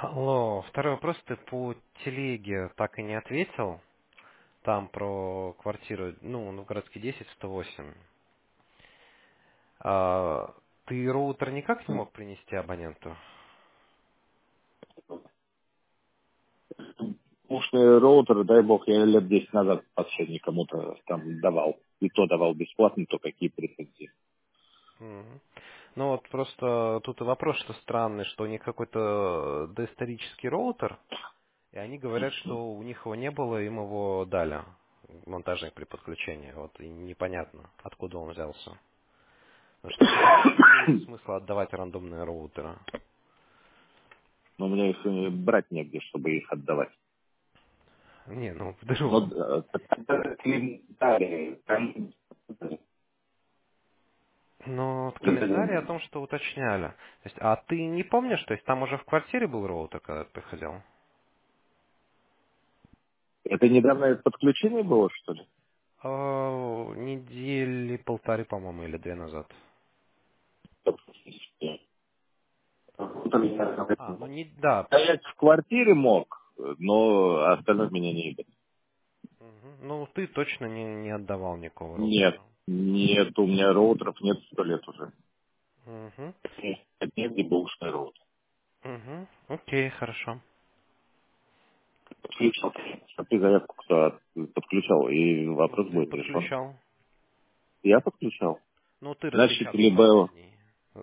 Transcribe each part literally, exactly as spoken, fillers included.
Алло, второй вопрос. Ты по телеге так и не ответил. Там про квартиру, ну, Новгородский десять, сто восемь. А, ты роутер никак не мог принести абоненту? Ушные роутеры, дай бог, я лет десять назад последний кому-то там давал. И то давал бесплатно, то какие претензии. Мгм. Ну вот просто тут и вопрос, что странный, что у них какой-то доисторический роутер, и они говорят, что у них его не было, им его дали. Монтажник при подключении. Вот и непонятно, откуда он взялся. Потому что по-моему не имеет смысла отдавать рандомные роутеры. Но у меня их э, брать негде, чтобы их отдавать. Не, ну Но вдруг. э, тогда комментарии, там, Ну, в комментарии о том, что уточняли. То есть, а ты не помнишь, то есть там уже в квартире был роутер, когда ты приходил? это недавно подключение было, что ли? А, недели полторы, по-моему, или две назад. А, ну не, да. Стоять в квартире мог, но остальное меня не ебет. Мгм. Ну, ты точно не, не отдавал никакого Нет, роутера. нет, у меня роутеров нет сто лет уже. Угу. Нет, негде был ушной роутер. Угу. Окей, хорошо. Подключал. А ты заявку кто подключал, и Ну, вопрос ты будет решен. подключал. Я подключал. Ну, ты Значит, распечатал либо последний.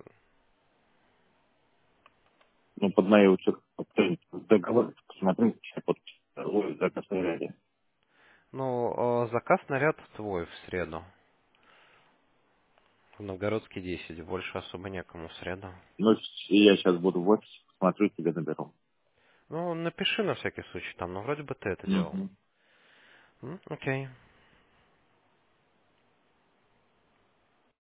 ну, под моей учет договор, посмотрите, под ой, заказ на ряде. Ну, э, заказ наряд твой в среду. В Новгородский десять. Больше особо некому в среду. Ну, я сейчас буду в офисе, посмотрю, тебе наберу. Ну, напиши на всякий случай там, ну, вроде бы ты это делал. Мгм. М, Окей.